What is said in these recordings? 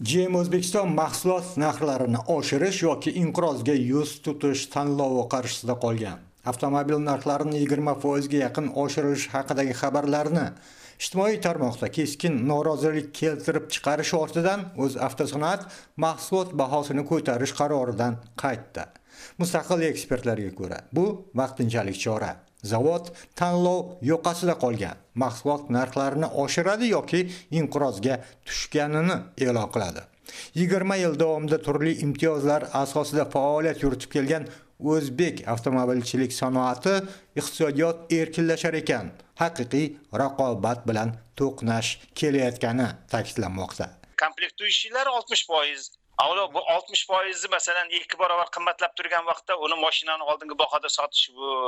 GM O'zbekiston mahsulot narxlarini oshirish yoki inqirozga yuz tutish tanlovi qarshisida qolgan. Avtomobil narxlarini 20% ga yaqin oshirilishi haqidagi xabarlarni ijtimoiy tarmoqda keskin norozilik keltirib chiqarish ortidan O'zavtosanoat mahsulot bahosini ko'tarish qaroridan qaytdi. Mustaqil ekspertlarga ko'ra, bu vaqtinchalik chora. Zavod tanlov yoqasida qolgan mahsulot narxlarini oshiradi yoki inqirozga tushganini e'lon qiladi. 20 yil davomida turli imtiyozlar asosida faoliyat yuritib kelgan o'zbek avtomobilchilik sanoati iqtisodiyot erkinlashar ekan, haqiqiy raqobat bilan to'qnash kelayotgani ta'kidlanmoqda. Komplektuyishchilar 60%. Avvalo bu 60% masalan 2 barobar qimmatlab turgan vaqtda uni mashinani oldingi bahoda sotish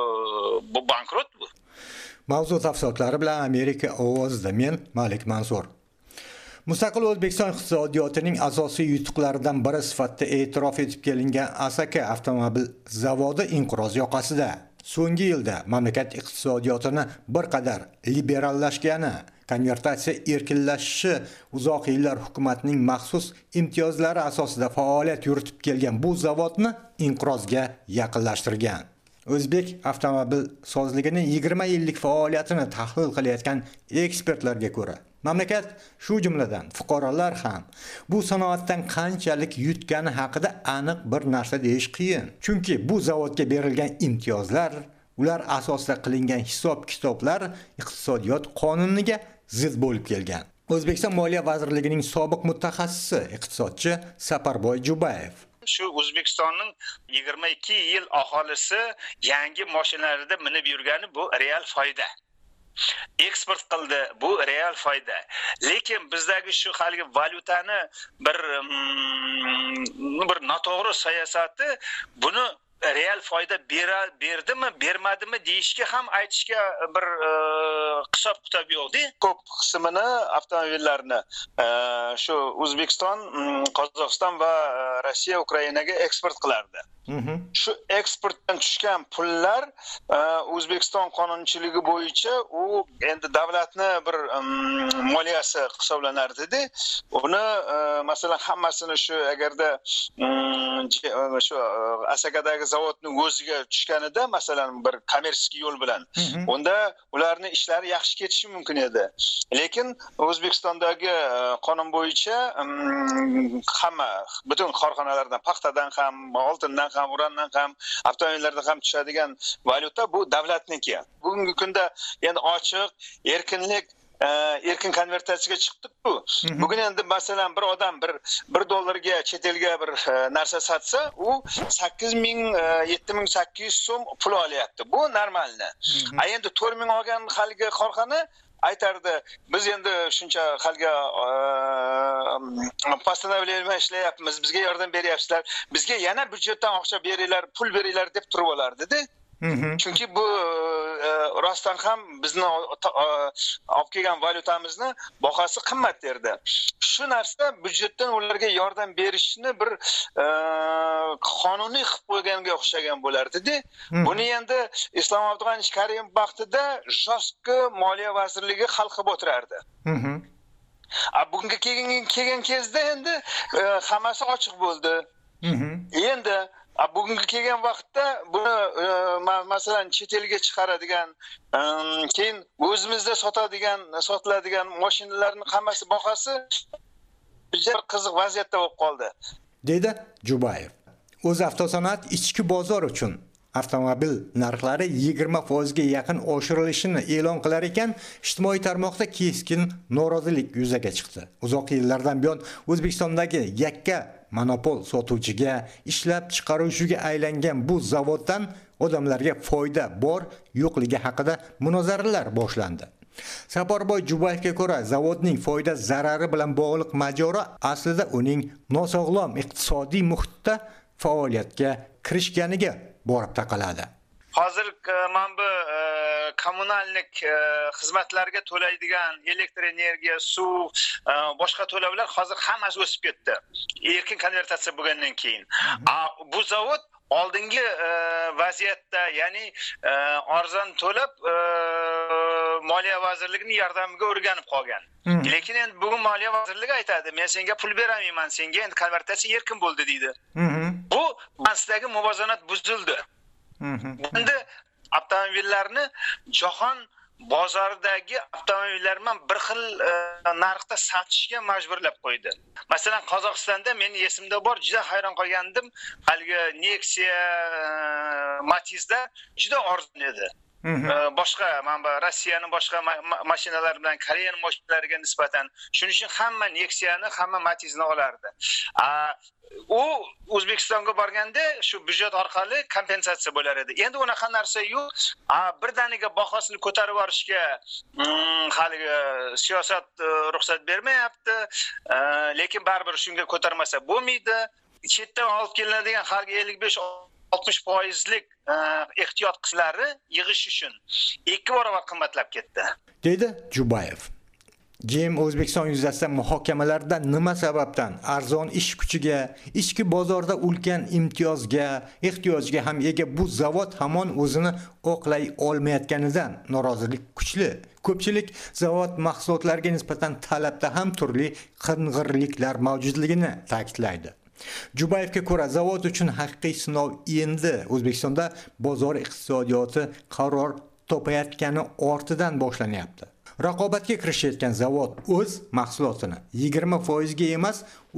bu bankrot bu. Mavzu tafsilotlari bilan Amerika ovozida men Malik Mansur. Mustaqil O'zbekiston iqtisodiyotining asosiy yutuqlaridan biri sifatida e'tirof etib kelingan Asaka avtomobil zavodi inqiroz yoqasida. So'nggi yilda mamlakat iqtisodiyotini bir qadar liberallashgani, konvertatsiya erkinlashishi, uzoq yillar hukumatning maxsus imtiyozlari asosida faoliyat yuritib kelgan bu zavodni inqirozga yaqinlashtirgan. O'zbek avtomobil sozligining 20 yillik faoliyatini tahlil qilayotgan ekspertlarga ko'ra, mamlakat shu jumladan fuqarolar ham bu sanoatdan qanchalik yutgani haqida aniq bir narsa deyish qiyin. Chunki bu zavodga berilgan imtiyozlar, ular asosida qilingan hisob-kitoblar iqtisodiyot qonuniga zid bo'lib kelgan. O'zbekiston Moliya vazirligining sobiq mutaxassisi iqtisodchi Saparboy Jubayev shu O'zbekistonning 22 yil aholisi yangi mashinalarda minib yurgani bu real foyda. Eksport qildi, bu real foyda. Lekin bizdagi shu halgi valyutani bir noto'g'ri siyosati buni real foyda berdimi, bermadimi deyishga ham aytishga bir hisob-kitob yo'q-da. Ko'p qismini avtomobillarni shu O'zbekiston, Qozog'iston va Rossiya Ukrainaga eksport qilardi. Shu eksportdan tushgan pullar O'zbekiston qonunchiligi bo'yicha u endi davlatni bir moliyasi hisoblanardi-da. Uni masalan hammasini shu agarda shu Asakadagi zavodning o'ziga tushganida masalan bir kommersiy yo'l bilan unda ularning ishlari yaxshi ketishi mumkin edi. Lekin O'zbekistondagi qonun bo'yicha hamma butun korxonalardan, paxtadan ham, oltindan ham, urandan ham, avtomobillarda ham tushadigan valyuta bu davlatniki. Bugungi kunda endi ochiq, erkin konvertatsiyaga chiqdik-ku. Bugun endi masalan bir odam bir dollarga chet elga bir narsa sotsa, u 7800 so'm pul olyapti. Bu normalni. Endi 4000 olgan haligi korxona aytardi, biz endi shuncha halga постановление ishlayapmiz, bizga yordam beryapsizlar, bizga yana byudjetdan o'qcha beringlar, pul beringlar deb turib olardi-da. Chunki bu rostdan ham bizni olib kelgan valyutamizni bahosi qimmat derdi. Shu narsa byudjetdan ularga yordam berishni bir qonuniy qilib qo'yganga o'xshagan bo'lardi-da. Buni endi Islom Abdug'anich Karimov vaqtida Joski Moliya vazirligi hal qilib o'tirardi. Bugunga kelgan kezda endi hammasi ochiq bo'ldi. Endi bugungi kelgan vaqtda buni masalan chet elga chiqaradigan, keyin o'zimizda sotiladigan mashinalarning hammasi bahosi juda qiziq vaziyatda bo'lib qoldi, dedi Jubayev. O'zavtosanoat ichki bozor uchun avtomobil narxlari 20% ga yaqin oshirilishini e'lon qilar ekan, ijtimoiy tarmoqda keskin norozilik yuzaga chiqdi. Uzoq yillardan buyon O'zbekistondagi yakka monopol sotuvchiga, ishlab chiqaruvchiga aylangan bu zavoddan odamlarga foyda bor yo'qligi haqida munozaralar boshlandi. Saparboy Jubayevga ko'ra, zavodning foyda zarari bilan bog'liq mojaro aslida uning nosog'lom iqtisodiy muhitda faoliyatga kirishganiga borib taqaladi. Hozir mana bu kommunallik xizmatlarga to'laydigan elektr energiya, suv, boshqa to'lovlar hozir hammasi o'sib ketdi. Erkin konvertatsiya bo'lgandan keyin. Bu zavod oldingi vaziyatda, ya'ni arzon to'lab Moliya vazirligining yordamiga o'rganib qolgan. Lekin endi bugun Moliya vazirligi aytadi, men senga pul beramayman, senga endi konvertatsiya erkin bo'ldi deydi. Bu balansidagi muvozanat buzildi. Endi avtomobillarni jahon bozoridagi avtomobillar bilan bir xil narxda sotishga majburlab qo'ydi. Masalan, Qozog'istonda meni esimda bor, juda hayron qolgandim. Haligi Nexia, Matizda juda arzon edi. Boshqa Rossiyaning boshqa mashinalari bilan Koreyaning mashinalariga nisbatan shuning uchun hamma Nexia'ni, hamma Matiz'ni olardi. U O'zbekistonga borganda shu byudjet orqali kompensatsiya bo'lar edi. Endi unaqa narsa yo'q. Birdaniga bahosini ko'tarib yorishga haligi siyosat ruxsat bermayapti. Lekin baribir shunga ko'tarmasa bo'lmaydi. Chetdan olib kelinadigan har 55-60%lik ehtiyot qismlari yig'ish uchun 2 barobar qimmatlab ketdi, dedi Jubayev. GM O'zbekiston yuzasidan muhokamalarda nima sababdan arzon ish kuchiga, ichki bozorda ulkan imtiyozga, ehtiyojga ham ega bu zavod hamon o'zini oqlay olmayotganidan norozilik kuchli. Ko'pchilik zavod mahsulotlariga nisbatan talabda ham turli qing'irliklar mavjudligini ta'kidlaydi. Jubayevga ko'ra, zavod uchun haqiqiy sinov endi O'zbekistonda bozor iqtisodiyoti qaror topayotgani ortidan boshlanyapti. Raqobatga kirishayotgan zavod o'z mahsulotini 20% ga emas,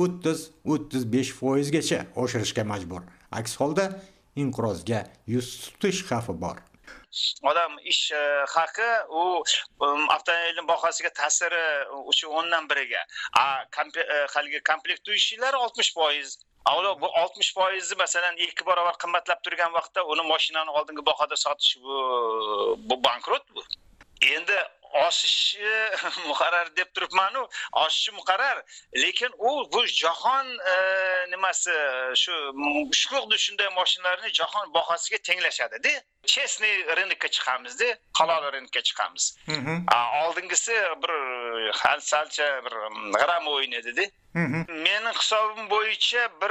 30-35% gacha oshirishga majbur. Aks holda inqirozga yuz tutish xavfi bor. Odam ish haqi u avtomobilning bahosiga ta'siri uchun 10dan 1ga. Haligi komplekt ishchilar 60%. Avvalo bu 60% masalan 2 barobar qimmatlab turgan vaqtda uni mashinani oldingi bahoda sotish bu bankrot bu. Endi oshishi muqarrar deb turibman-u, oshishi muqarrar, lekin bu jahon nimasi shu shuqdi shunday mashinalarni jahon bahosiga tenglashadi-da. Chesniy rynokka chiqamiz-da, halol rynokka chiqamiz. Oldingisi bir salcha bir g'aram o'ynadi-da. Mening hisobim bo'yicha bir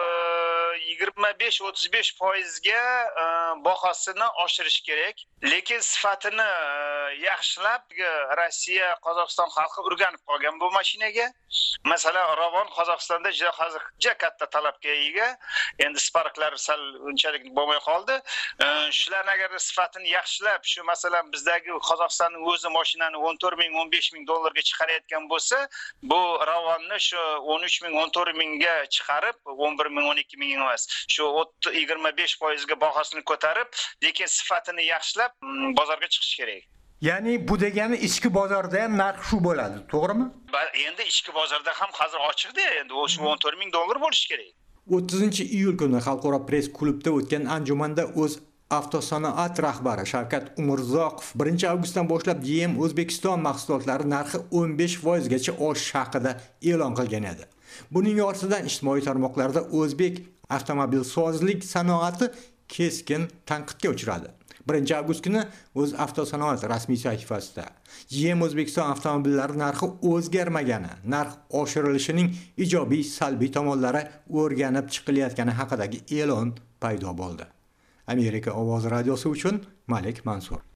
25-35% ga bahosini oshirish kerak, lekin sifatini yaxshilab Rossiya, Qozog'iston xalqi o'rganib qolgan bu mashinaga. Masalan, Ravon Qozog'istonda juda katta talabga ega. Endi Sparklar sal unchalik bo'lmay qoldi. Shularni agar sifatini yaxshilab, shu masalan bizdagi Qozog'istonning o'zi mashinani 14,000-15,000 dollarga chiqarayotgan bo'lsa, bu Ravonni shu 13,000-14,000 ga chiqarib, 11,000-12,000 emas, shu 25% ga bahosini ko'tarib, lekin sifatini yaxshilab bozorga chiqish kerak. Ya'ni bu degani ichki bozorda ham narx shu bo'ladi, to'g'rimi? Endi ichki bozorda ham hozir ochiqda, endi o'sha 14,000 dollar bo'lishi kerak. 30-iyul kuni Xalqaro press klubda o'tgan anjumanda o'z avtosanoat rahbari Shavkat Umurzoqov 1-avgustdan boshlab GM O'zbekiston mahsulotlari narxi 15% gacha oshish haqida e'lon qilgan edi. Buning ortidan ijtimoiy tarmoqlarda o'zbek avtomobilsozlik sanoati keskin tanqidga uchradi. 1-avgust kuni o'z avtosanoat rasmiy sahifasida GM O'zbekiston avtomobillari narxi o'zgarmagani, narx oshirilishining ijobiy salbiy tomonlari o'rganib chiqilayotgani haqidagi e'lon paydo bo'ldi. Amerika ovozi radiosi uchun Malik Mansur.